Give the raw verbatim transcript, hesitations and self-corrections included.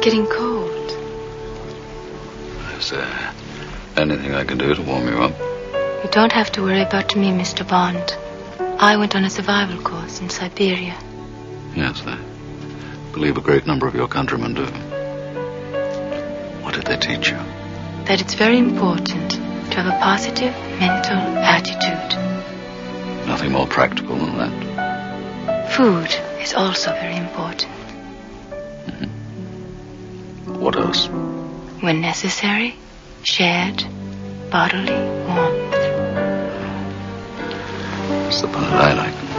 getting cold. Is there anything I can do to warm you up? You don't have to worry about me, Mister Bond. I went on a survival course in Siberia. Yes, I believe a great number of your countrymen do. What did they teach you? That it's very important to have a positive mental attitude. Nothing more practical than that. Food is also very important. Mm-hmm. What else? When necessary, shared bodily warmth. It's the part I like.